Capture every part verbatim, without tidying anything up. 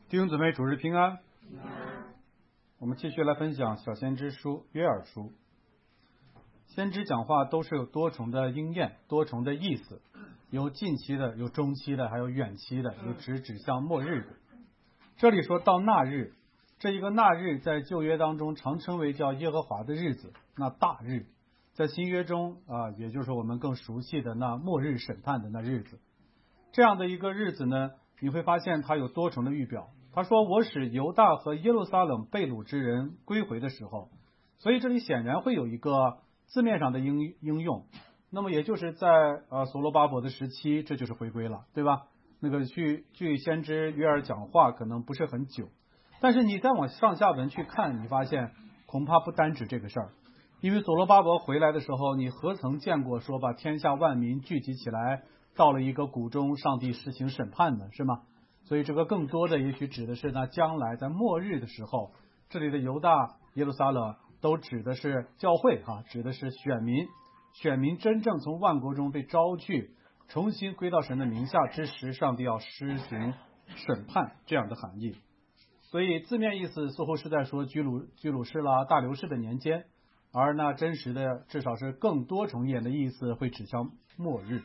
弟兄姊妹，主日平安。我们继续来分享小先知书约珥书。先知讲话都是有多重的应验，多重的意思，有近期的，有中期的，还有远期的，有指指向末日的。这里说到那日，这一个那日在旧约当中常称为叫耶和华的日子，那大日。在新约中啊，也就是我们更熟悉的那末日审判的那日子。这样的一个日子呢，你会发现它有多重的预表。他说我使犹大和耶路撒冷被掳之人归回的时候，所以这里显然会有一个字面上的应应用。那么也就是在呃所罗巴伯的时期，这就是回归了，对吧？那个去据先知约珥讲话可能不是很久，但是你再往上下文去看，你发现恐怕不单指这个事儿。因为所罗巴伯回来的时候，你何曾见过说把天下万民聚集起来，到了一个谷中，上帝实行审判呢，是吗？所以这个更多的也许指的是呢，将来在末日的时候，这里的犹大、耶路撒冷都指的是教会哈、啊，指的是选民，选民真正从万国中被招去，重新归到神的名下之时，上帝要施行审判这样的含义。所以字面意思似乎是在说居鲁居鲁士啦、大流士的年间，而那真实的至少是更多重演的意思会指向末日。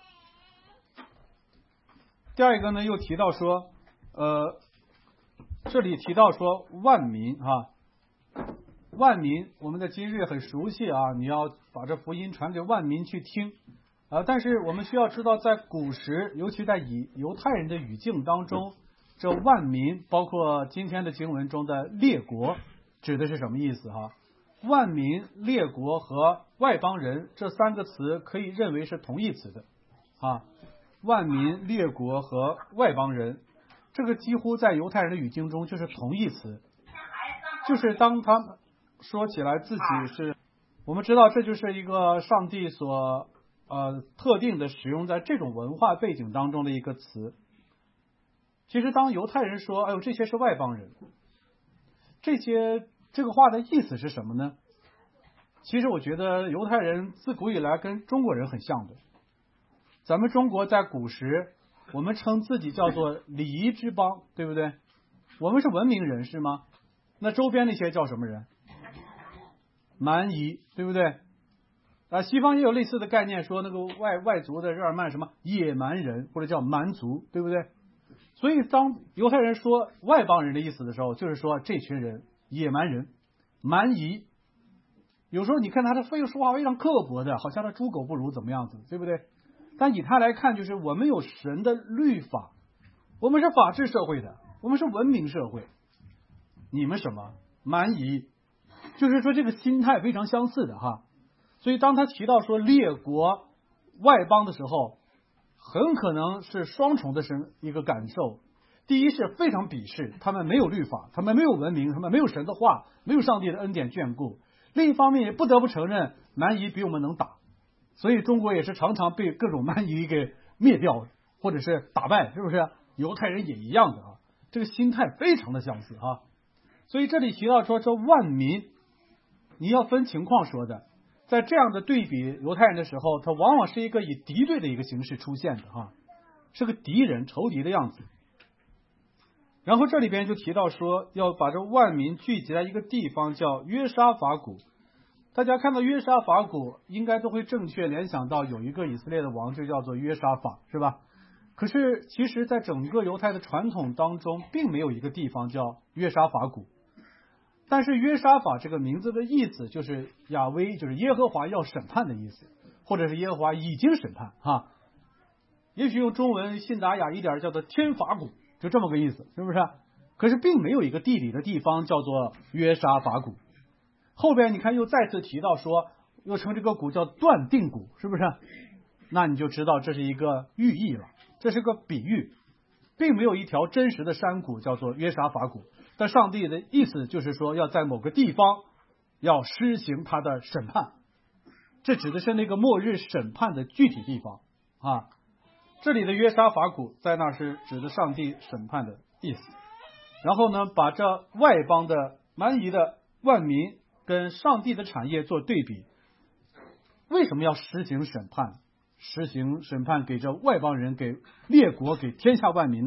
第二一个呢，又提到说，呃，这里提到说万民啊，万民，我们在今日很熟悉啊，你要把这福音传给万民去听啊、呃。但是我们需要知道，在古时，尤其在以犹太人的语境当中，这万民，包括今天的经文中的列国，指的是什么意思哈、啊？万民、列国和外邦人这三个词可以认为是同义词的啊。万民、列国和外邦人，这个几乎在犹太人的语境中就是同义词，就是当他们说起来自己是，我们知道这就是一个上帝所呃特定的使用在这种文化背景当中的一个词。其实当犹太人说，哎呦，这些是外邦人，这些这个话的意思是什么呢？其实我觉得犹太人自古以来跟中国人很像的。咱们中国在古时，我们称自己叫做礼仪之邦，对不对？我们是文明人士吗？那周边那些叫什么人？蛮夷，对不对？啊，西方也有类似的概念，说那个外外族的日耳曼什么野蛮人，或者叫蛮族，对不对？所以当犹太人说外邦人的意思的时候，就是说这群人野蛮人、蛮夷。有时候你看他的非说话非常刻薄的，好像他猪狗不如怎么样子，对不对？但以他来看，就是我们有神的律法，我们是法治社会的，我们是文明社会。你们什么蛮夷，就是说这个心态非常相似的哈。所以当他提到说列国外邦的时候，很可能是双重的神一个感受。第一是非常鄙视，他们没有律法，他们没有文明，他们没有神的话，没有上帝的恩典眷顾。另一方面也不得不承认，蛮夷比我们能打。所以中国也是常常被各种蛮夷给灭掉，或者是打败，是不是？犹太人也一样的啊，这个心态非常的相似啊。所以这里提到说这万民，你要分情况说的，在这样的对比犹太人的时候，他往往是一个以敌对的一个形式出现的啊，是个敌人、仇敌的样子。然后这里边就提到说，要把这万民聚集在一个地方，叫约沙法谷。大家看到约沙法谷，应该都会正确联想到有一个以色列的王就叫做约沙法，是吧？可是其实在整个犹太的传统当中，并没有一个地方叫约沙法谷。但是约沙法这个名字的意思就是亚威，就是耶和华要审判的意思，或者是耶和华已经审判哈。也许用中文信达雅一点叫做天法谷，就这么个意思，是不是？可是并没有一个地理的地方叫做约沙法谷。后边你看又再次提到说，又称这个谷叫断定谷，是不是？那你就知道这是一个寓意了，这是个比喻，并没有一条真实的山谷叫做约沙法谷。但上帝的意思就是说，要在某个地方要施行他的审判，这指的是那个末日审判的具体地方啊。这里的约沙法谷在那是指的上帝审判的意思。然后呢，把这外邦的蛮夷的万民跟上帝的产业做对比。为什么要实行审判？实行审判给这外邦人，给列国，给天下万民呢？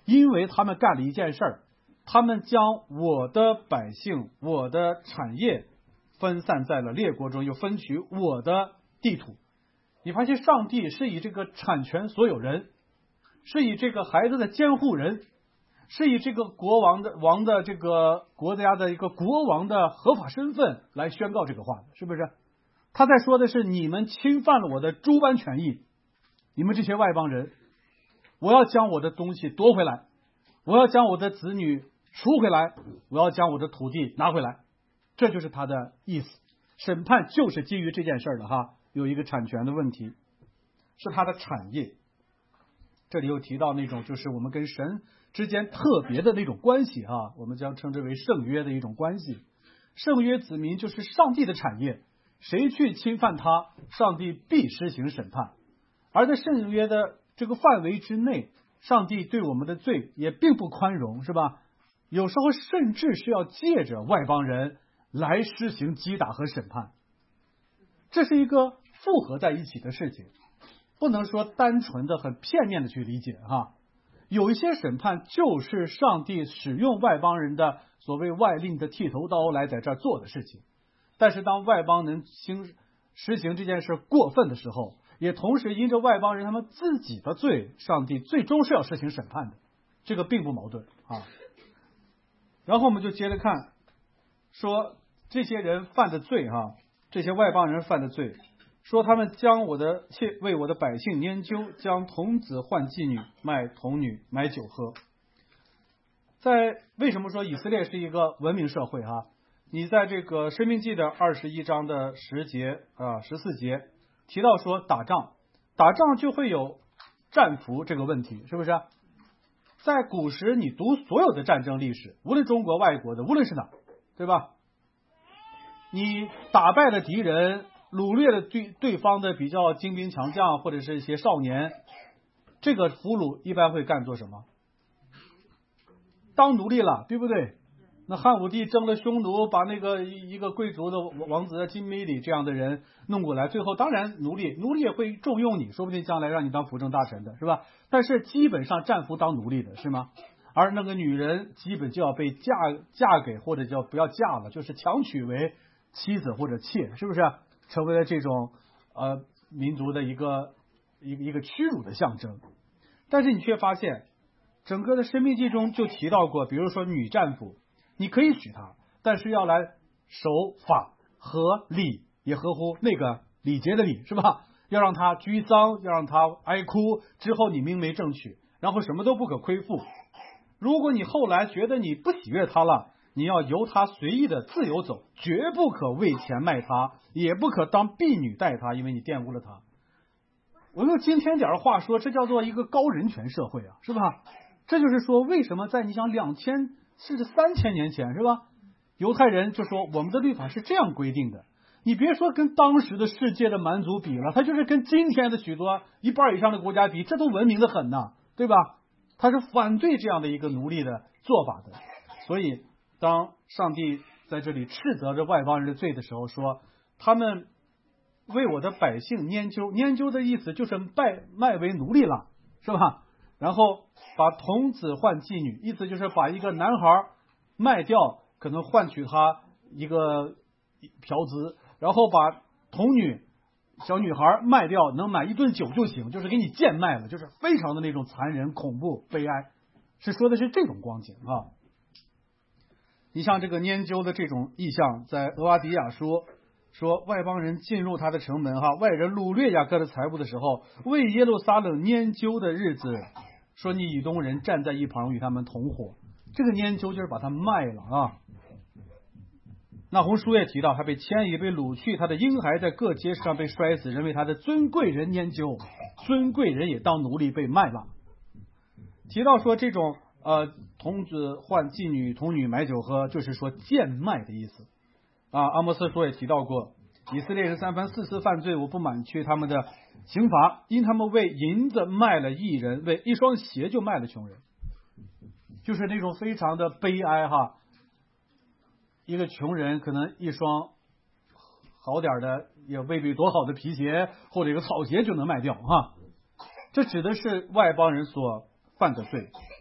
因为他们干了一件事儿，他们将我的百姓、我的产业分散在了列国中，又分取我的地土。你发现上帝是以这个产权所有人，是以这个孩子的监护人，是以这个国王的王的这个国家的一个国王的合法身份来宣告这个话的，是不是？他在说的是你们侵犯了我的诸般权益，你们这些外邦人，我要将我的东西夺回来，我要将我的子女赎回来，我要将我的土地拿回来，这就是他的意思。审判就是基于这件事儿的哈，有一个产权的问题，是他的产业。这里又提到那种就是我们跟神之间特别的那种关系哈，我们将称之为圣约的一种关系。圣约子民就是上帝的产业，谁去侵犯他，上帝必施行审判。而在圣约的这个范围之内，上帝对我们的罪也并不宽容，是吧？有时候甚至是要借着外邦人来施行击打和审判，这是一个复合在一起的事情，不能说单纯的很片面的去理解哈。有一些审判就是上帝使用外邦人的所谓外令的剃头刀来在这儿做的事情，但是当外邦人行实行这件事过分的时候，也同时因着外邦人他们自己的罪，上帝最终是要实行审判的，这个并不矛盾啊。然后我们就接着看，说这些人犯的罪哈，这些外邦人犯的罪，说他们将我的切为我的百姓拈阄，将童子换妓女，卖童女买酒喝。在为什么说以色列是一个文明社会哈？你在这个申命记的二十一章的十节啊十四节提到说打仗，打仗就会有战俘这个问题，是不是？在古时你读所有的战争历史，无论中国外国的，无论是哪，对吧？你打败了敌人，掳掠了对对方的比较精兵强将或者是一些少年，这个俘虏一般会干做什么？当奴隶了，对不对？那汉武帝征了匈奴，把那个一个贵族的王子金梅里这样的人弄过来，最后当然奴隶奴隶也会重用你，说不定将来让你当辅政大臣的，是吧？但是基本上战俘当奴隶的是吗？而那个女人基本就要被嫁嫁给，或者叫不要嫁了，就是强娶为妻子或者妾，是不是？成为了这种呃民族的一个一个一个屈辱的象征。但是你却发现整个的申命记中就提到过，比如说女战俘你可以娶她，但是要来守法合礼，也合乎那个礼节的礼，是吧？要让她居丧，要让她哀哭，之后你明媒正娶，然后什么都不可亏负。如果你后来觉得你不喜悦她了，你要由她随意的自由走，绝不可为钱卖她，也不可当婢女待她，因为你玷污了她。我用今天点话说，这叫做一个高人权社会啊，是吧？这就是说，为什么在你想两千甚至三千年前，是吧？犹太人就说我们的律法是这样规定的。你别说跟当时的世界的蛮族比了，他就是跟今天的许多一半以上的国家比，这都文明的很呐，对吧？他是反对这样的一个奴隶的做法的。所以当上帝在这里斥责着外邦人的罪的时候，说他们为我的百姓拈阄，拈阄的意思就是卖卖为奴隶了，是吧？然后把童子换妓女，意思就是把一个男孩卖掉，可能换取他一个嫖资，然后把童女小女孩卖掉，能买一顿酒就行，就是给你贱卖了，就是非常的那种残忍、恐怖、悲哀，是说的是这种光景啊。你像这个拈阄的这种意象，在俄瓦底亚说说外邦人进入他的城门哈，外人掳掠雅各的财物的时候，为耶路撒冷拈阄的日子，说你以东人站在一旁与他们同伙，这个拈阄就是把他卖了啊。那红书也提到，他被迁移被掳去，他的婴孩在各街上被摔死，人为他的尊贵人拈阄，尊贵人也当奴隶被卖了。提到说这种呃童子换妓女，童女买酒喝，就是说贱卖的意思啊。阿摩斯书也提到过，以色列人三番四次犯罪，我不免去他们的刑罚，因他们为银子卖了义人，为一双鞋就卖了穷人，就是那种非常的悲哀哈。一个穷人可能一双好点的也未必多好的皮鞋或者一个草鞋就能卖掉哈，这指的是外邦人所犯的罪。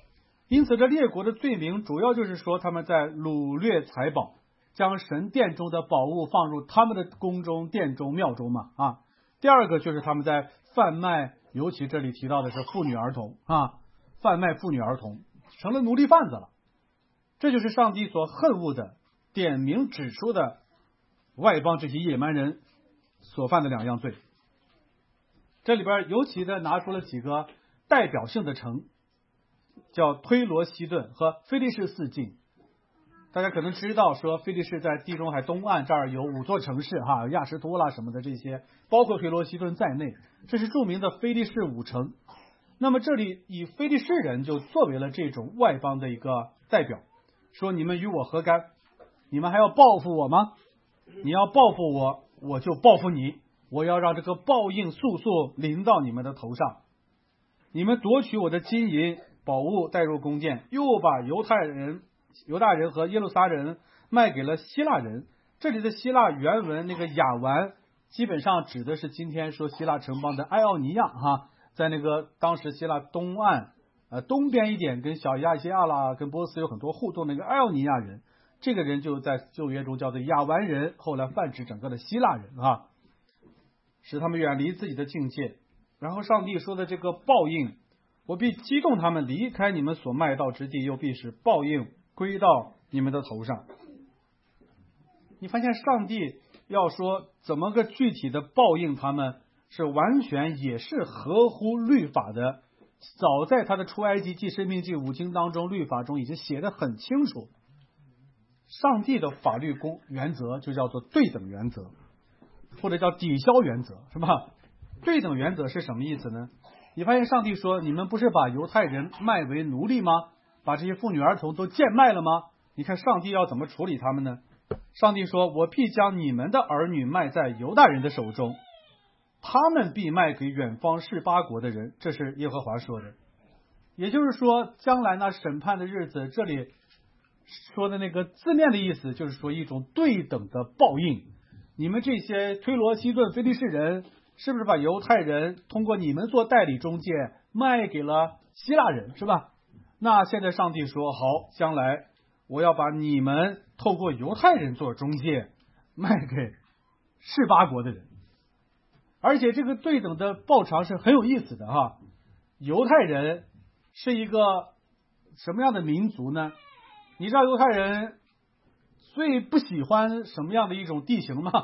因此这列国的罪名主要就是说他们在掳掠财宝，将神殿中的宝物放入他们的宫中、殿中、庙中嘛啊。第二个就是他们在贩卖，尤其这里提到的是妇女儿童啊，贩卖妇女儿童，成了奴隶贩子了。这就是上帝所恨恶的，点名指出的外邦这些野蛮人所犯的两样罪。这里边尤其的拿出了几个代表性的城，叫推罗西顿和非利士四境。大家可能知道说非利士在地中海东岸，这儿有五座城市哈，有亚什托啦什么的，这些包括推罗西顿在内，这是著名的非利士五城。那么这里以非利士人就作为了这种外邦的一个代表，说你们与我何干？你们还要报复我吗？你要报复我，我就报复你，我要让这个报应速速临到你们的头上。你们夺取我的金银宝物带入宫殿，又把犹太人犹大人和耶路撒人卖给了希腊人。这里的希腊原文那个亚完基本上指的是今天说希腊城邦的埃奥尼亚哈，在那个当时希腊东岸呃东边一点，跟小亚细亚啦跟波斯有很多互动那个埃奥尼亚人，这个人就在旧约中叫做亚完人，后来泛指整个的希腊人啊，使他们远离自己的境界。然后上帝说的这个报应，我必激动他们离开你们所卖到之地，又必使报应归到你们的头上。你发现上帝要说怎么个具体的报应他们，是完全也是合乎律法的，早在他的出埃及记、申命记五经当中，律法中已经写得很清楚。上帝的法律公原则就叫做对等原则，或者叫抵消原则，是吧？对等原则是什么意思呢？你发现上帝说，你们不是把犹太人卖为奴隶吗？把这些妇女儿童都贱卖了吗？你看上帝要怎么处理他们呢？上帝说，我必将你们的儿女卖在犹大人的手中，他们必卖给远方示巴国的人。这是耶和华说的。也就是说，将来那审判的日子，这里说的那个字面的意思就是说一种对等的报应。你们这些推罗西顿非利士人，是不是把犹太人通过你们做代理中介卖给了希腊人，是吧？那现在上帝说，好，将来我要把你们透过犹太人做中介卖给示巴国的人。而且这个对等的报偿是很有意思的哈。犹太人是一个什么样的民族呢？你知道犹太人最不喜欢什么样的一种地形吗？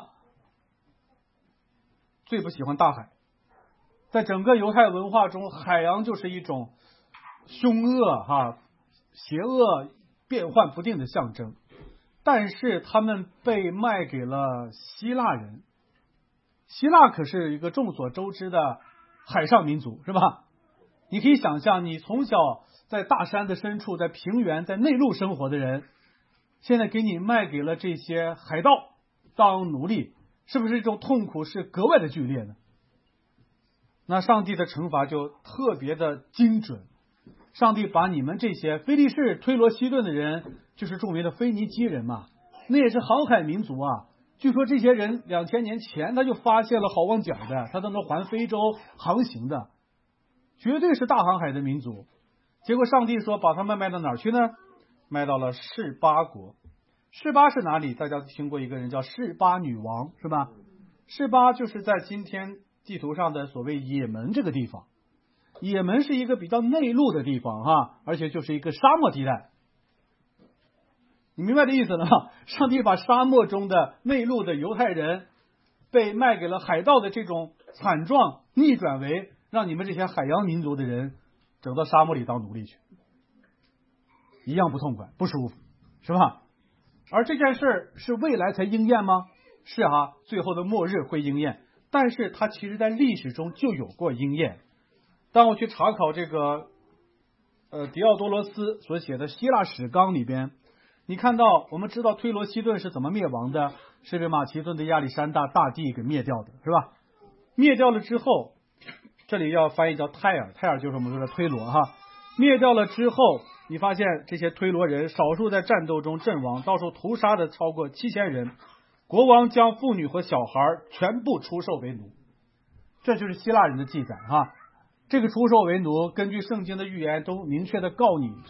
最不喜欢大海。在整个犹太文化中，海洋就是一种凶恶哈、邪恶、变幻不定的象征。但是他们被卖给了希腊人。希腊可是一个众所周知的海上民族，是吧？你可以想象，你从小在大山的深处，在平原，在内陆生活的人，现在给你卖给了这些海盗当奴隶，是不是这种痛苦是格外的剧烈呢？那上帝的惩罚就特别的精准。上帝把你们这些非利士、推罗西顿的人，就是著名的腓尼基人嘛，那也是航海民族啊。据说这些人两千年前他就发现了好望角的，他都能环非洲航行的，绝对是大航海的民族。结果上帝说把他们卖到哪儿去呢？卖到了示巴国。示巴是哪里？大家听过一个人叫示巴女王，是吧？示巴就是在今天地图上的所谓也门这个地方。也门是一个比较内陆的地方哈，而且就是一个沙漠地带。你明白这意思了吗？上帝把沙漠中的内陆的犹太人被卖给了海盗的这种惨状，逆转为让你们这些海洋民族的人整到沙漠里当奴隶去，一样不痛快，不舒服，是吧？而这件事是未来才应验吗？是哈，最后的末日会应验，但是它其实在历史中就有过应验。当我去查考这个呃狄奥多罗斯所写的希腊史纲里边，你看到我们知道推罗西顿是怎么灭亡的，是被马其顿的亚历山大大帝给灭掉的，是吧？灭掉了之后，这里要翻译叫泰尔，泰尔就是我们说的推罗哈。灭掉了之后，你发现这些推罗人少数在战斗中阵亡，到时候屠杀的超过七千人，国王将妇女和小孩全部出售为奴。这就是希腊人的记载哈。这个出售为奴，根据圣经的预言都明确的告你，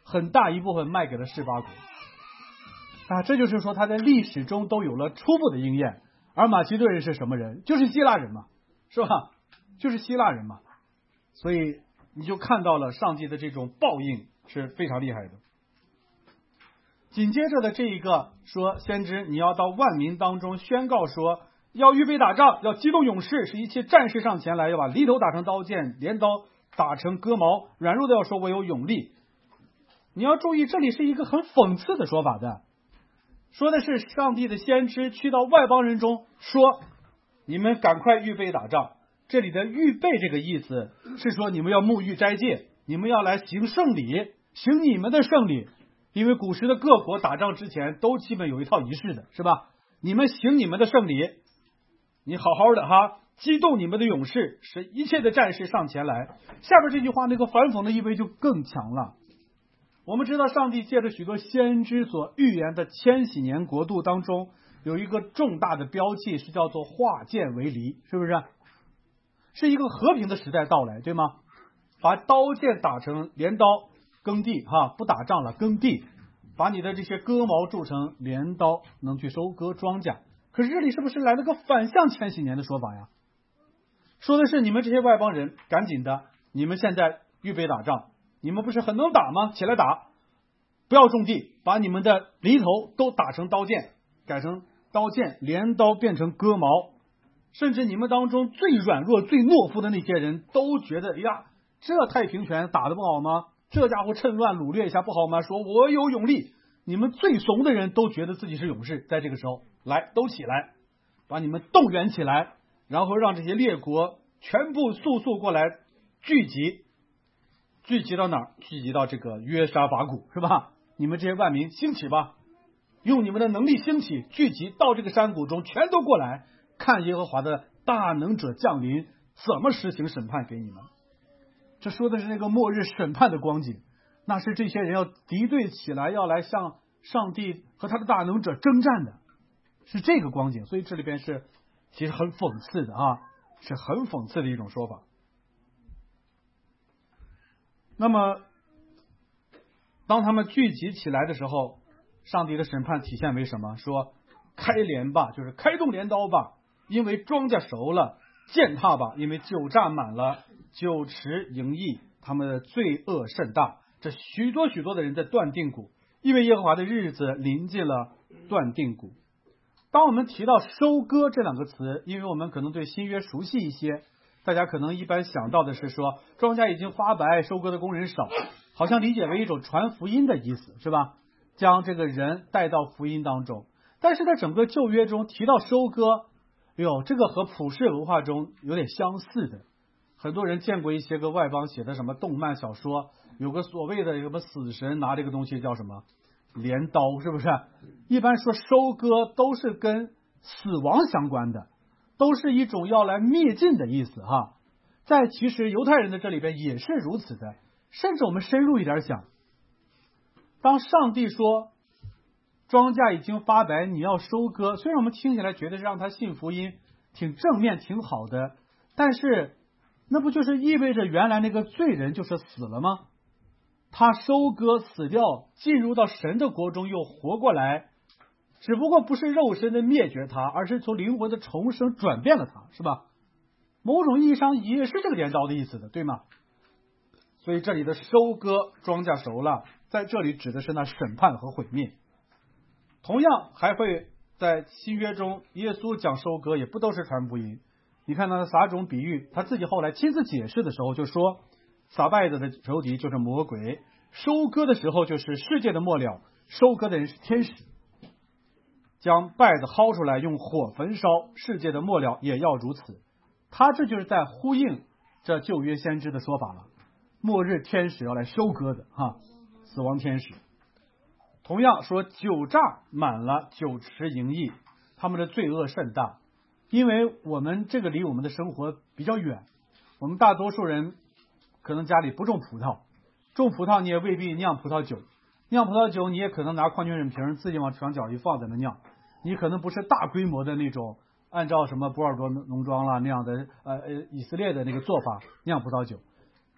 很大一部分卖给了示巴国啊，这就是说他在历史中都有了初步的应验。而马其顿人是什么人？就是希腊人嘛，是吧？就是希腊人嘛。所以你就看到了上帝的这种报应是非常厉害的。紧接着的这一个说，先知你要到万民当中宣告说，要预备打仗，要激动勇士，使一切战士上前来，要把犁头打成刀剑，镰刀打成割毛，软弱的要说我有勇力。你要注意，这里是一个很讽刺的说法的，说的是上帝的先知去到外邦人中说，你们赶快预备打仗。这里的预备这个意思是说，你们要沐浴斋戒，你们要来行圣礼，行你们的圣礼。因为古时的各国打仗之前都基本有一套仪式的，是吧？你们行你们的圣礼，你好好的哈，激动你们的勇士，使一切的战士上前来。下边这句话那个反讽的意味就更强了。我们知道上帝借着许多先知所预言的千禧年国度当中，有一个重大的标记是叫做化剑为犁，是不是？是一个和平的时代到来，对吗？把刀剑打成镰刀，耕地哈，不打仗了，耕地，把你的这些割毛铸成镰刀，能去收割庄稼。可是这里是不是来了个反向千禧年的说法呀？说的是你们这些外邦人，赶紧的，你们现在预备打仗，你们不是很能打吗？起来打，不要种地，把你们的犁头都打成刀剑，改成刀剑，镰刀变成割毛。甚至你们当中最软弱最懦夫的那些人都觉得，哎呀，这太平拳打得不好吗？这家伙趁乱掳掠一下不好吗？说我有勇力。你们最怂的人都觉得自己是勇士，在这个时候来都起来，把你们动员起来，然后让这些列国全部速速过来聚集，聚集到哪儿？聚集到这个约沙法谷，是吧？你们这些万民兴起吧，用你们的能力兴起，聚集到这个山谷中，全都过来看耶和华的大能者降临，怎么实行审判给你们。这说的是那个末日审判的光景，那是这些人要敌对起来，要来向上帝和他的大能者征战的，是这个光景。所以这里边是其实很讽刺的啊，是很讽刺的一种说法。那么当他们聚集起来的时候，上帝的审判体现为什么？说开镰吧，就是开动镰刀吧，因为庄稼熟了；践踏吧，因为酒榨满了；酒池盈溢，他们的罪恶甚大。这许多许多的人在断定谷，因为耶和华的日子临近了断定谷。当我们提到收割这两个词，因为我们可能对新约熟悉一些，大家可能一般想到的是说庄稼已经发白，收割的工人少，好像理解为一种传福音的意思，是吧？将这个人带到福音当中。但是在整个旧约中提到收割，哎呦，这个和普世文化中有点相似的。很多人见过一些个外邦写的什么动漫小说，有个所谓的什么死神拿这个东西叫什么镰刀，是不是？一般说收割都是跟死亡相关的，都是一种要来灭尽的意思哈。在其实犹太人的这里边也是如此的。甚至我们深入一点想，当上帝说庄稼已经发白，你要收割，虽然我们听起来觉得让他信福音挺正面挺好的，但是那不就是意味着原来那个罪人就是死了吗？他收割死掉，进入到神的国中又活过来，只不过不是肉身的灭绝他，而是从灵魂的重生转变了他，是吧？某种意义上也是这个镰刀的意思的，对吗？所以这里的收割，庄稼熟了，在这里指的是那审判和毁灭。同样还会在新约中，耶稣讲收割也不都是传福音。你看他撒种比喻，他自己后来亲自解释的时候就说，撒稗子的仇敌就是魔鬼，收割的时候就是世界的末了，收割的人是天使，将稗子薅出来用火焚烧，世界的末了也要如此。他这就是在呼应这旧约先知的说法了，末日天使要来收割的哈，死亡天使。同样说酒榨满了，酒池盈溢，他们的罪恶甚大。因为我们这个离我们的生活比较远，我们大多数人可能家里不种葡萄，种葡萄你也未必酿葡萄酒，酿葡萄酒你也可能拿矿泉水瓶自己往墙角一放在那酿，你可能不是大规模的那种按照什么波尔多农庄啦那样的呃呃以色列的那个做法酿葡萄酒。葡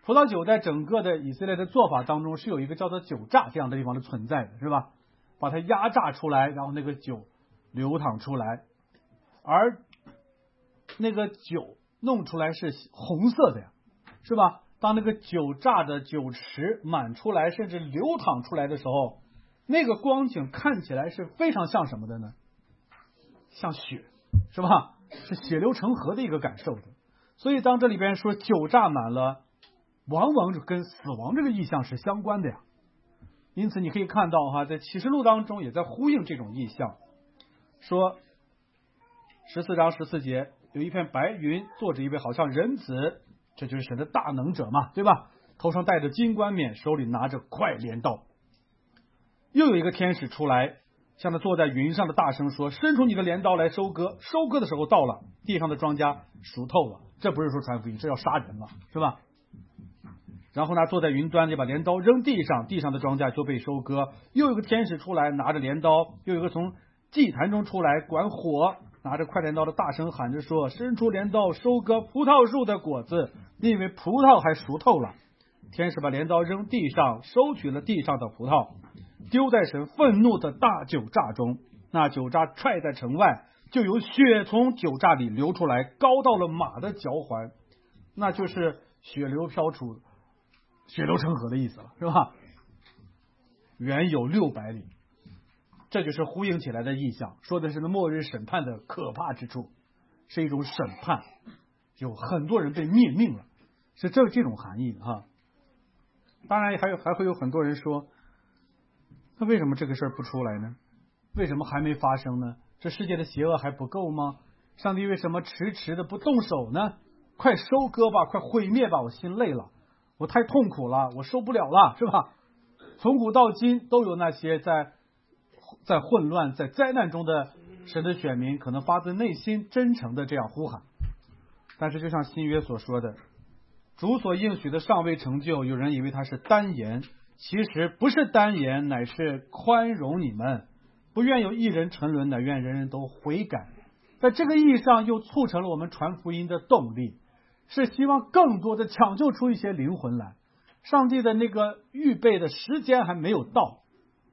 葡萄酒在整个的以色列的做法当中是有一个叫做酒榨这样的地方的存在的，是吧？把它压榨出来，然后那个酒流淌出来，而那个酒弄出来是红色的呀，是吧？当那个酒榨的酒池满出来，甚至流淌出来的时候，那个光景看起来是非常像什么的呢？像血，是吧？是血流成河的一个感受的。所以当这里边说酒榨满了，往往就跟死亡这个意象是相关的呀。因此你可以看到哈，在启示录当中也在呼应这种意象，说十四章十四节有一片白云，坐着一位好像人子，这就是神的大能者嘛，对吧？头上戴着金冠冕，手里拿着快镰刀。又有一个天使出来，向他坐在云上的大声说：伸出你的镰刀来收割，收割的时候到了，地上的庄稼熟透了。这不是说传福音，这要杀人了，是吧？然后呢，坐在云端就把镰刀扔地上，地上的庄稼就被收割。又有一个天使出来，拿着镰刀，又有一个从祭坛中出来管火，拿着快镰刀的大声喊着说：伸出镰刀收割葡萄树的果子，因为葡萄还熟透了。天使把镰刀扔地上，收取了地上的葡萄，丢在神愤怒的大酒榨中。那酒榨踹在城外，就有血从酒榨里流出来，高到了马的脚环，那就是血流飘出，血流成河的意思了，是吧？远有六百里，这就是呼应起来的意象，说的是那末日审判的可怕之处，是一种审判，有很多人被灭命了，是这这种含义哈。当然还有还会有很多人说，那为什么这个事儿不出来呢？为什么还没发生呢？这世界的邪恶还不够吗？上帝为什么迟迟的不动手呢？快收割吧，快毁灭吧，我心累了，我太痛苦了，我受不了了，是吧？从古到今都有那些在在混乱在灾难中的神的选民，可能发自内心真诚的这样呼喊。但是就像新约所说的，主所应许的尚未成就，有人以为他是单言，其实不是单言，乃是宽容你们，不愿有一人沉沦，乃愿人人都悔改。在这个意义上又促成了我们传福音的动力，是希望更多的抢救出一些灵魂来。上帝的那个预备的时间还没有到。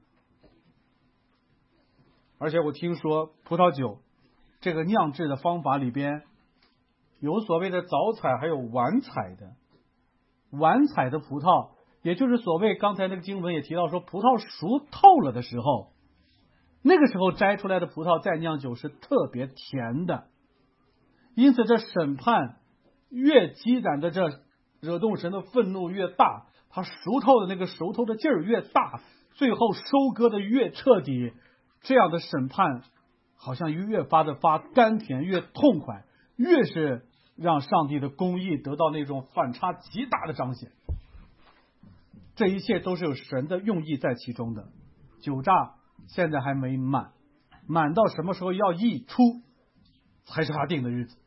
而且我听说葡萄酒这个酿制的方法里边有所谓的早采还有晚采的。晚采的葡萄，也就是所谓刚才那个经文也提到说葡萄熟透了的时候，那个时候摘出来的葡萄再酿酒是特别甜的。因此这审判越积攒的这惹动神的愤怒越大，它熟透的那个熟透的劲儿越大，最后收割的越彻底，这样的审判好像越发的发甘甜，越痛快，越是让上帝的公义得到那种反差极大的彰显。这一切都是有神的用意在其中的。酒榨现在还没满，满到什么时候要溢出才是他定的日子。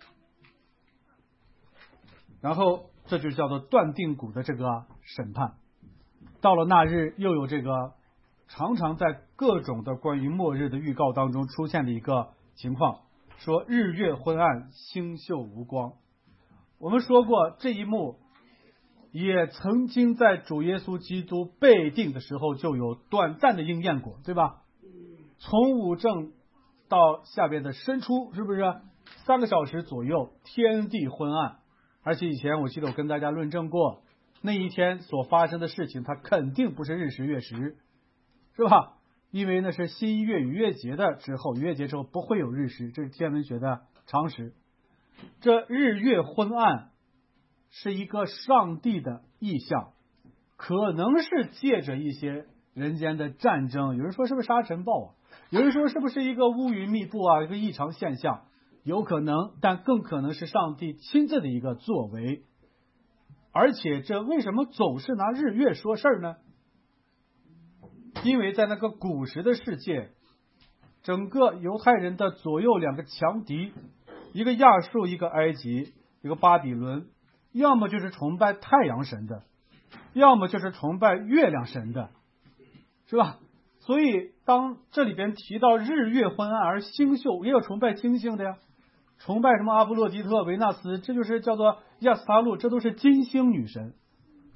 然后这就叫做断定谷的这个审判。到了那日，又有这个常常在各种的关于末日的预告当中出现的一个情况，说日月昏暗，星宿无光。我们说过这一幕也曾经在主耶稣基督被定的时候就有短暂的应验过，对吧？从五正到下边的申初，是不是三个小时左右，天地昏暗。而且以前我记得我跟大家论证过，那一天所发生的事情它肯定不是日食月食，是吧？因为那是新一月逾越节的之后，逾越节之后不会有日食，这是天文学的常识。这日月昏暗是一个上帝的意象，可能是借着一些人间的战争，有人说是不是沙尘暴啊，有人说是不是一个乌云密布啊，一个异常现象，有可能，但更可能是上帝亲自的一个作为。而且这为什么总是拿日月说事儿呢？因为在那个古时的世界，整个犹太人的左右两个强敌，一个亚述，一个埃及，一个巴比伦，要么就是崇拜太阳神的，要么就是崇拜月亮神的，是吧？所以当这里边提到日月昏暗而星宿，也有崇拜星星的呀，崇拜什么阿波洛狄特、维纳斯，这就是叫做亚斯塔路，这都是金星女神。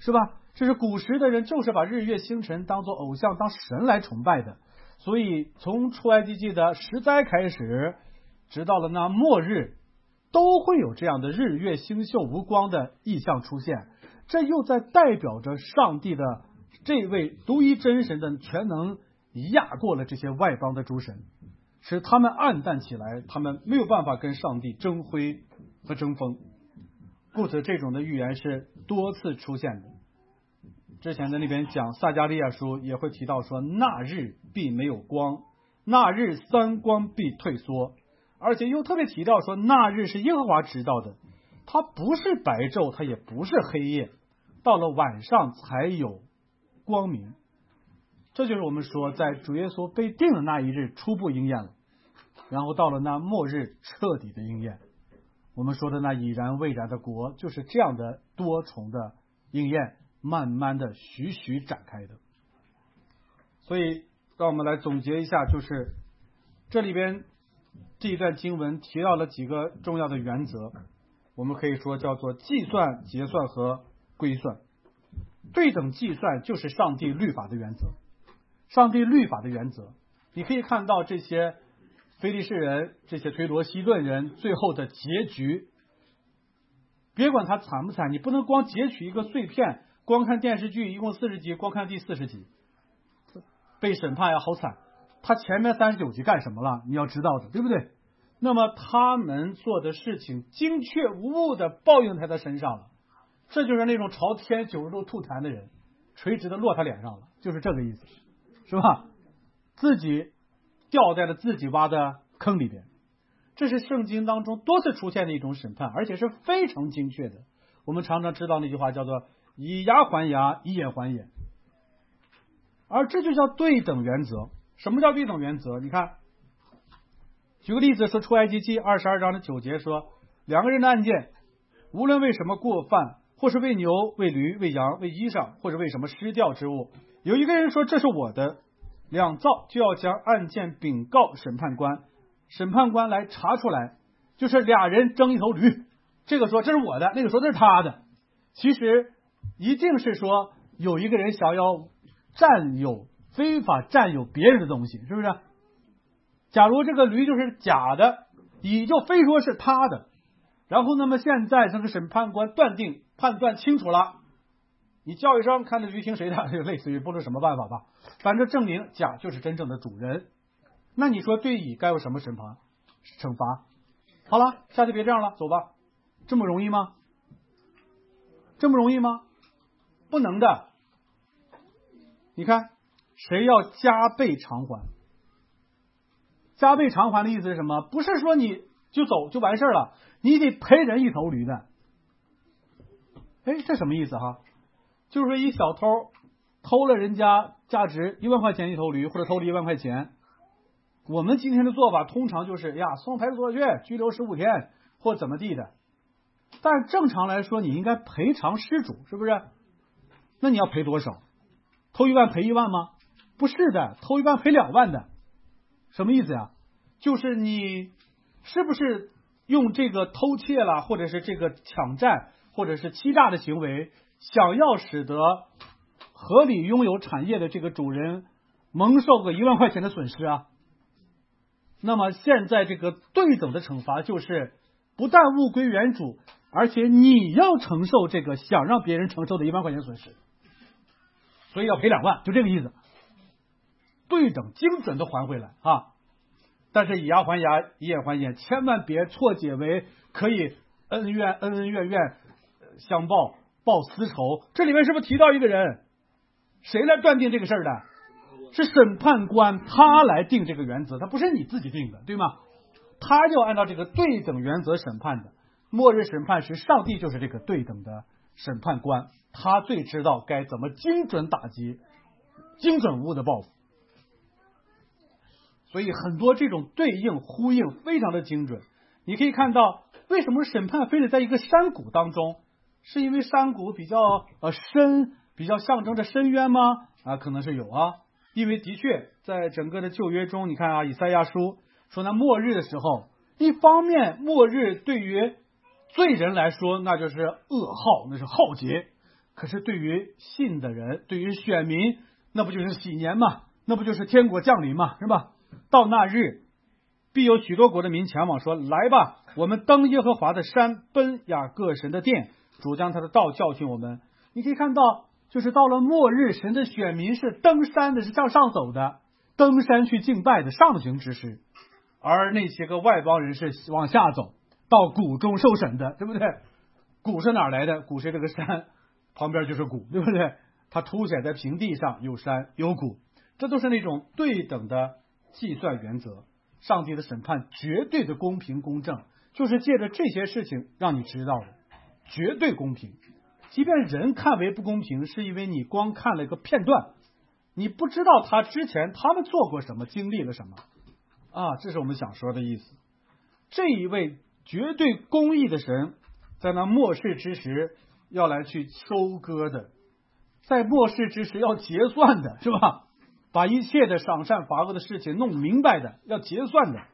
是吧？这是古时的人就是把日月星辰当做偶像当神来崇拜的，所以从出埃及记的十灾开始，直到了那末日，都会有这样的日月星宿无光的异象出现。这又在代表着上帝的这位独一真神的全能压过了这些外邦的诸神，使他们暗淡起来，他们没有办法跟上帝争辉和争锋。故此这种的预言是多次出现的。之前在那边讲撒迦利亚书也会提到说，那日必没有光，那日三光必退缩，而且又特别提到说，那日是耶和华知道的，它不是白昼，它也不是黑夜，到了晚上才有光明。这就是我们说在主耶稣被定的那一日初步应验了，然后到了那末日彻底的应验。我们说的那已然未然的国，就是这样的多重的应验，慢慢的徐徐展开的。所以让我们来总结一下，就是这里边这一段经文提到了几个重要的原则，我们可以说叫做计算、结算和归算。对等计算就是上帝律法的原则，上帝律法的原则，你可以看到这些非利士人、这些推罗西顿人最后的结局，别管他惨不惨，你不能光截取一个碎片，光看电视剧一共四十集，光看第四十集被审判呀，好惨。他前面三十九集干什么了？你要知道的，对不对？那么他们做的事情精确无误的报应在他身上了，这就是那种朝天九十度吐痰的人，垂直的落他脸上了，就是这个意思，是吧？自己掉在了自己挖的坑里边。这是圣经当中多次出现的一种审判，而且是非常精确的。我们常常知道那句话叫做以牙还牙，以眼还眼，而这就叫对等原则。什么叫对等原则？你看，举个例子说，出埃及记二十二章的九节说，两个人的案件，无论为什么过犯，或是为牛、为驴、为羊、为衣裳，或者为什么失掉之物，有一个人说这是我的，两造就要将案件禀告审判官，审判官来查出来，就是俩人争一头驴，这个说这是我的，那个说这是他的，其实一定是说有一个人想要占有非法占有别人的东西，是不是？假如这个驴就是假的，你就非说是他的，然后那么现在这个审判官断定判断清楚了，你叫一声看这驴听谁的，类似于不知什么办法吧，反正证明甲就是真正的主人。那你说对乙该有什么审判惩罚？好了，下次别这样了，走吧。这么容易吗？这么容易吗？不能的。你看，谁要加倍偿还？加倍偿还的意思是什么？不是说你就走就完事了，你得赔人一头驴的。哎，这什么意思哈？就是说一小偷偷了人家价值一万块钱一头驴，或者偷了一万块钱，我们今天的做法通常就是呀，送派出所去拘留十五天或怎么地的。但是正常来说，你应该赔偿失主，是不是？那你要赔多少？偷一万赔一万吗？不是的，偷一万赔两万的。什么意思呀？就是你是不是用这个偷窃啦，或者是这个抢占，或者是欺诈的行为，想要使得合理拥有产业的这个主人蒙受个一万块钱的损失啊？那么现在这个对等的惩罚就是不但物归原主，而且你要承受这个想让别人承受的一万块钱损失，所以要赔两万，就这个意思。对等精准的还回来啊！但是以牙还牙，以眼还眼，千万别错解为可以恩怨恩恩怨怨相报，报私仇。这里面是不是提到一个人？谁来断定这个事儿的？是审判官，他来定这个原则，他不是你自己定的，对吗？他就按照这个对等原则审判的。末日审判时，上帝就是这个对等的审判官，他最知道该怎么精准打击、精准无误的报复。所以很多这种对应呼应非常的精准。你可以看到，为什么审判非得在一个山谷当中？是因为山谷比较呃深，比较象征着深渊吗？啊，可能是有啊。因为的确在整个的旧约中，你看啊，以赛亚书说那末日的时候，一方面末日对于罪人来说那就是噩耗，那是浩劫， 可是对于信的人，对于选民，那不就是喜年嘛？那不就是天国降临嘛？是吧？到那日，必有许多国的民前往，说：来吧，我们登耶和华的山，奔雅各神的殿，主将他的道教训我们。你可以看到，就是到了末日，神的选民是登山的，是向上走的，登山去敬拜的上行之时，而那些个外邦人是往下走，到谷中受审的，对不对？谷是哪来的？谷是这个山旁边就是谷，对不对？它凸显在平地上，有山有谷，这都是那种对等的计算原则。上帝的审判绝对的公平公正，就是借着这些事情让你知道的，绝对公平。即便人看为不公平，是因为你光看了一个片段，你不知道他之前他们做过什么，经历了什么啊，这是我们想说的意思。这一位绝对公义的神，在那末世之时要来去收割的，在末世之时要结算的，是吧？把一切的赏善罚恶的事情弄明白的，要结算的。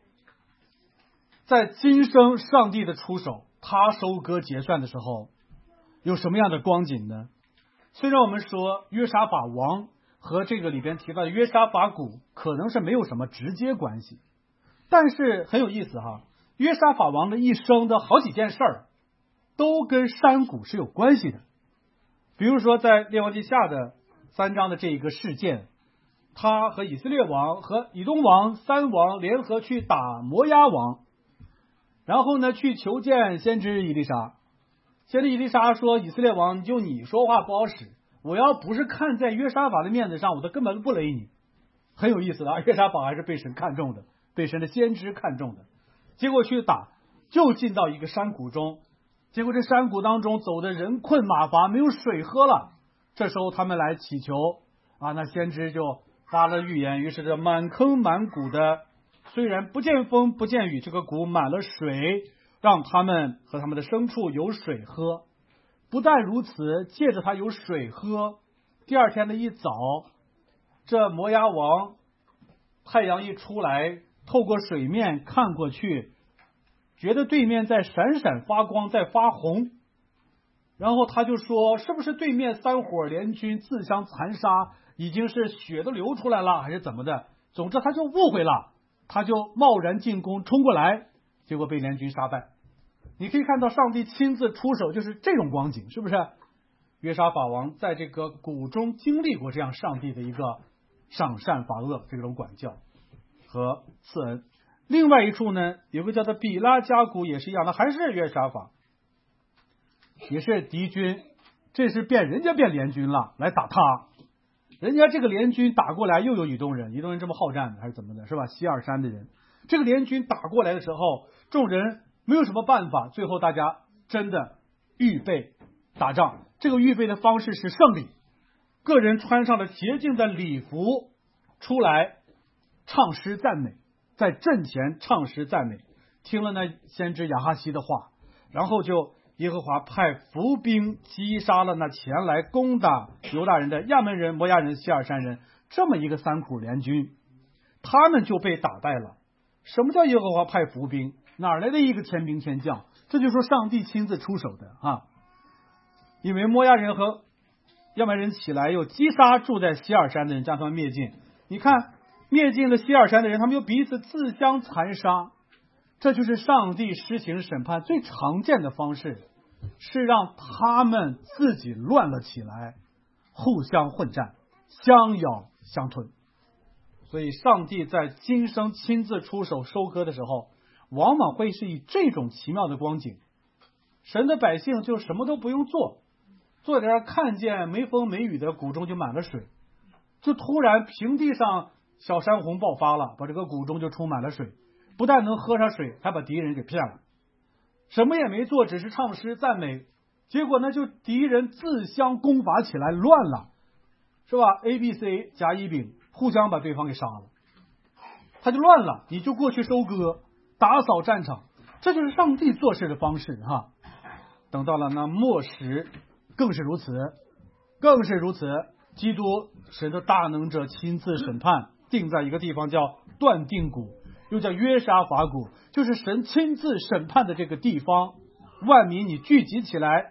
在今生上帝的出手，他收割结算的时候，有什么样的光景呢？虽然我们说约沙法王和这个里边提到的约沙法谷可能是没有什么直接关系，但是很有意思哈。约沙法王的一生的好几件事儿都跟山谷是有关系的。比如说在列王记下的三章的这一个事件，他和以色列王和以东王三王联合去打摩押王，然后呢去求见先知以利沙。先知以利沙说：以色列王，就你说话不好使，我要不是看在约沙法的面子上，我都根本不勒你。很有意思的啊，约沙法还是被神看中的，被神的先知看中的。结果去打，就进到一个山谷中，结果这山谷当中走的人困马乏，没有水喝了。这时候他们来祈求啊，那先知就发了预言，于是这满坑满谷的，虽然不见风不见雨，这个谷满了水，让他们和他们的牲畜有水喝。不但如此，借着他有水喝，第二天的一早，这摩押王太阳一出来，透过水面看过去，觉得对面在闪闪发光，在发红，然后他就说：是不是对面三伙联军自相残杀，已经是血都流出来了，还是怎么的？总之他就误会了，他就贸然进攻冲过来，结果被联军杀败。你可以看到上帝亲自出手，就是这种光景，是不是？约沙法王在这个谷中经历过这样上帝的一个赏善罚恶这种管教和赐恩。另外一处呢，有个叫做比拉加谷，也是一样的，还是约沙法，也是敌军，这是变人家变联军了，来打他。人家这个联军打过来，又有以东人，以东人这么好战的还是怎么的，是吧？西尔山的人，这个联军打过来的时候，众人没有什么办法，最后大家真的预备打仗。这个预备的方式是胜利，个人穿上了洁净的礼服出来唱诗赞美，在阵前唱诗赞美，听了那先知亚哈西的话，然后就耶和华派伏兵击杀了那前来攻打犹大人的亚门人、摩押人、西尔山人，这么一个三股联军，他们就被打败了。什么叫耶和华派伏兵？哪来的一个天兵天将？这就是说上帝亲自出手的啊！因为摩押人和亚门人起来，又击杀住在西尔山的人，将他们灭尽。你看，灭尽了西尔山的人，他们又彼此自相残杀。这就是上帝施行审判最常见的方式，是让他们自己乱了起来，互相混战，相咬相吞。所以上帝在今生亲自出手收割的时候，往往会是以这种奇妙的光景，神的百姓就什么都不用做，坐在这儿看见没风没雨的谷中就满了水，就突然平地上小山洪爆发了，把这个谷中就充满了水，不但能喝上水，还把敌人给骗了。什么也没做，只是唱诗赞美，结果呢就敌人自相攻伐起来，乱了，是吧？ A B C 甲乙丙互相把对方给杀了，他就乱了，你就过去收割打扫战场，这就是上帝做事的方式哈。等到了那末时更是如此，更是如此，基督神的大能者亲自审判，定在一个地方叫断定谷，又叫约沙法谷，就是神亲自审判的这个地方。万民你聚集起来，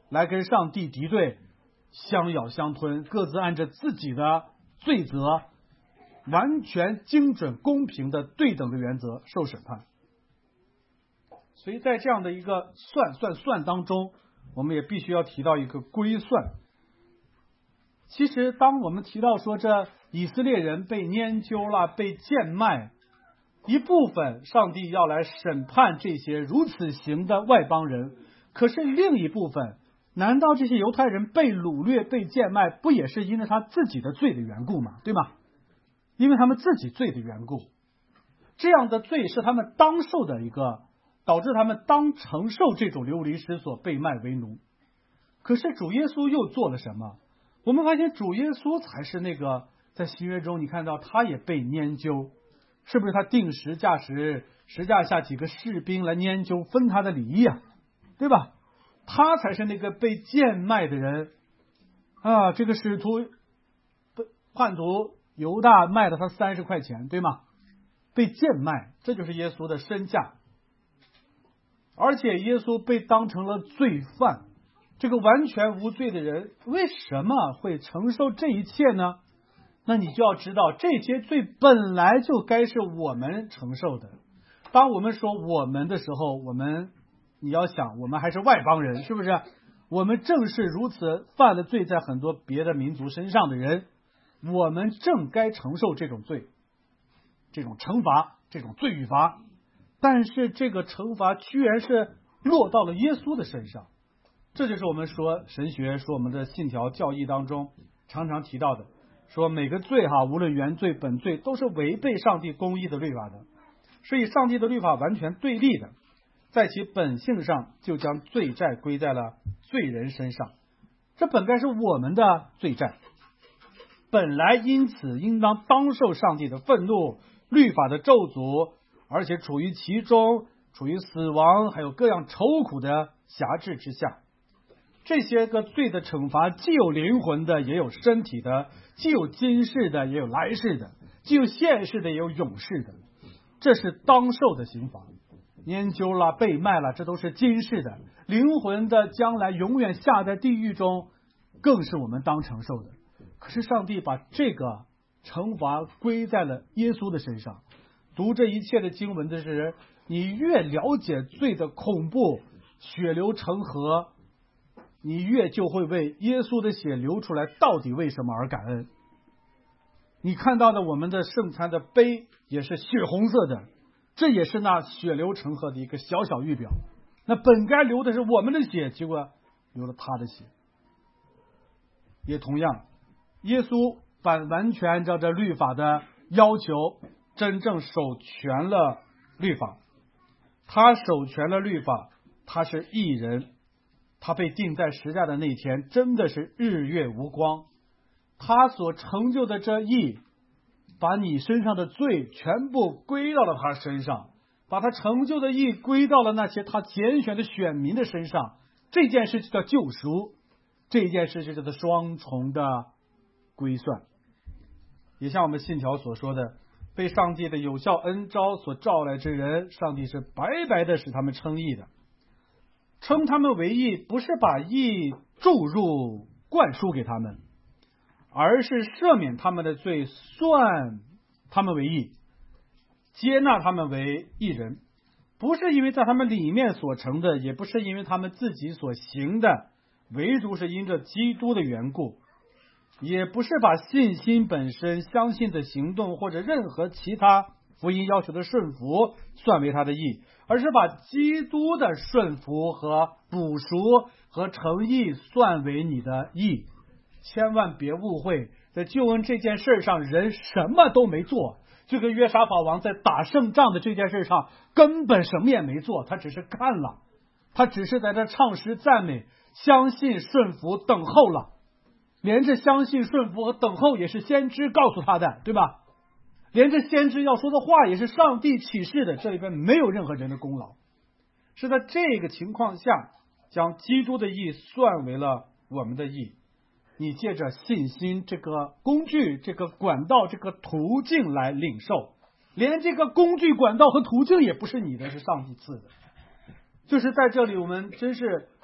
来跟上帝敌对，相咬相吞，各自按着自己的罪责，完全精准公平的对等的原则受审判。所以在这样的一个算算算当中，我们也必须要提到一个归算。其实当我们提到说这以色列人被拈阄了，被贱卖，一部分上帝要来审判这些如此行的外邦人，可是另一部分，难道这些犹太人被掳掠被贱卖不也是因为他自己的罪的缘故吗？对吗？因为他们自己罪的缘故，这样的罪是他们当受的一个，导致他们当承受这种流离失所，被卖为奴。可是主耶稣又做了什么？我们发现主耶稣才是那个在新约中你看到他也被拈阄，是不是他定十架时十架下几个士兵来拈阄分他的礼衣啊，对吧？他才是那个被贱卖的人啊！这个使徒叛徒犹大卖了他三十块钱，对吗？被贱卖，这就是耶稣的身价。而且耶稣被当成了罪犯，这个完全无罪的人为什么会承受这一切呢？那你就要知道，这些罪本来就该是我们承受的。当我们说我们的时候，我们你要想，我们还是外邦人，是不是？我们正是如此犯了罪在很多别的民族身上的人，我们正该承受这种罪，这种惩罚，这种罪与罚。但是这个惩罚居然是落到了耶稣的身上，这就是我们说神学说我们的信条教义当中常常提到的，说每个罪哈，无论原罪本罪，都是违背上帝公义的律法的，是与上帝的律法完全对立的，在其本性上就将罪债归在了罪人身上，这本该是我们的罪债，本来因此应当当受上帝的愤怒、律法的咒诅，而且处于其中，处于死亡还有各样愁苦的辖制之下。这些个罪的惩罚既有灵魂的也有身体的，既有今世的也有来世的，既有现世的也有永世的，这是当受的刑罚。拈阄了被卖了，这都是今世的，灵魂的将来永远下在地狱中，更是我们当承受的。可是上帝把这个惩罚归在了耶稣的身上。读这一切的经文的是，你越了解罪的恐怖，血流成河，你越就会为耶稣的血流出来到底为什么而感恩。你看到的我们的圣餐的杯也是血红色的，这也是那血流成河的一个小小预表。那本该流的是我们的血，结果流了他的血。也同样，耶稣反完全按照这律法的要求，真正守全了律法。他守全了律法，他是义人。他被钉在十字架的那天真的是日月无光，他所成就的这义，把你身上的罪全部归到了他身上，把他成就的义归到了那些他拣选的选民的身上。这件事就叫救赎，这件事就叫做双重的归算。也像我们信条所说的，被上帝的有效恩召所召来之人，上帝是白白的使他们称义的。称他们为义，不是把义注入灌输给他们，而是赦免他们的罪，算他们为义，接纳他们为义人。不是因为在他们里面所成的，也不是因为他们自己所行的，唯独是因着基督的缘故。也不是把信心本身、相信的行动或者任何其他福音要求的顺服算为他的义，而是把基督的顺服和补赎和诚意算为你的义。千万别误会，在救恩这件事上，人什么都没做，就跟约沙法王在打胜仗的这件事上根本什么也没做，他只是看了，他只是在这唱诗赞美，相信顺服等候了。连着相信顺服和等候也是先知告诉他的，对吧？连着先知要说的话也是上帝启示的，这里边没有任何人的功劳。是在这个情况下，将基督的义算为了我们的义。你借着信心这个工具、这个管道、这个途径来领受，连这个工具、管道和途径也不是你的，是上帝赐的。就是在这里，我们真是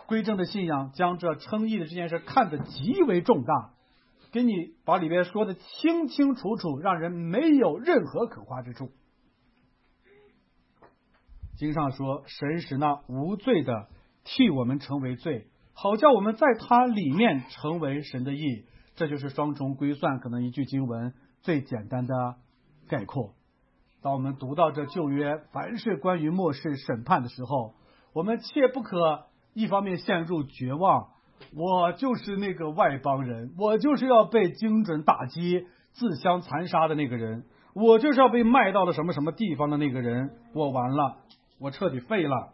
归正的信仰将这称义的这件事看得极为重大，给你把里边说的清清楚楚，让人没有任何可夸之处。经上说，神使那无罪的替我们成为罪，好叫我们在他里面成为神的义。这就是双重归算可能一句经文最简单的概括。当我们读到这旧约凡是关于末世审判的时候，我们切不可一方面陷入绝望，我就是那个外邦人，我就是要被精准打击自相残杀的那个人，我就是要被卖到了什么什么地方的那个人，我完了，我彻底废了，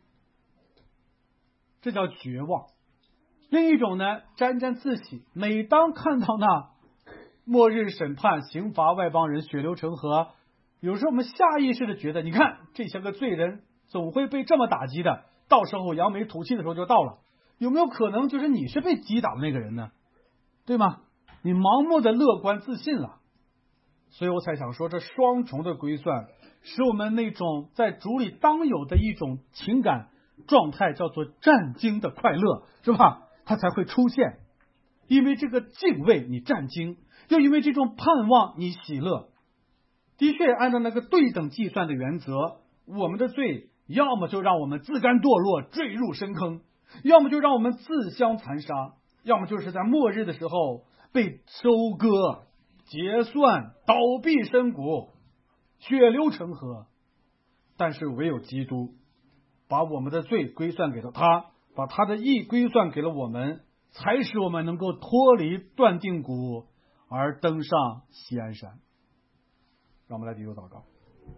这叫绝望。另一种呢，沾沾自喜，每当看到那末日审判刑罚外邦人血流成河，有时候我们下意识的觉得，你看这些个罪人总会被这么打击的，到时候扬眉吐气的时候就到了，有没有可能就是你是被击打的那个人呢？对吗？你盲目的乐观自信了。所以我才想说，这双重的归算使我们那种在主里当有的一种情感状态叫做战惊的快乐，是吧？它才会出现。因为这个敬畏你战惊，又因为这种盼望你喜乐。的确按照那个对等计算的原则，我们的罪要么就让我们自甘堕落坠入深坑，要么就让我们自相残杀，要么就是在末日的时候被收割结算倒闭深谷血流成河。但是唯有基督把我们的罪归算给了他，把他的义归算给了我们，才使我们能够脱离断定谷而登上锡安山。让我们来低头祷告。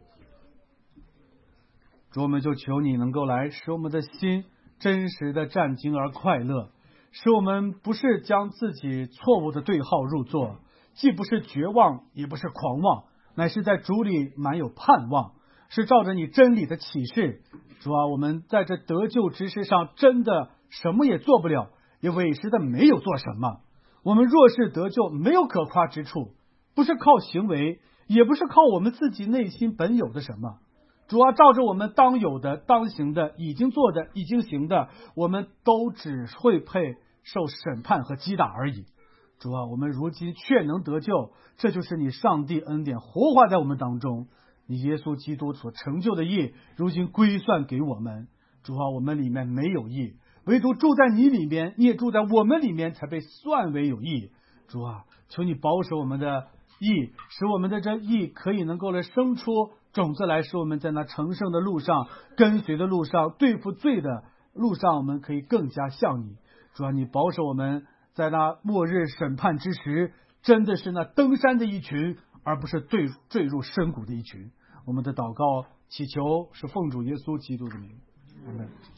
主，我们就求你能够来使我们的心真实的战惊而快乐，使我们不是将自己错误的对号入座，既不是绝望也不是狂妄，乃是在主里满有盼望，是照着你真理的启示。主啊，我们在这得救之事上真的什么也做不了，也委实的没有做什么。我们若是得救，没有可夸之处，不是靠行为，也不是靠我们自己内心本有的什么。主啊，照着我们当有的当行的已经做的已经行的，我们都只会配受审判和击打而已。主啊，我们如今却能得救，这就是你上帝恩典活化在我们当中，你耶稣基督所成就的义如今归算给我们。主啊，我们里面没有义，唯独住在你里面，你也住在我们里面，才被算为有义。主啊，求你保守我们的义，使我们的这义可以能够来生出种子来，使我们在那成圣的路上，跟随的路上，对付罪的路上，我们可以更加像你。主啊，你保守我们在那末日审判之时，真的是那登山的一群，而不是坠坠入深谷的一群。我们的祷告祈求是奉主耶稣基督的名，阿们。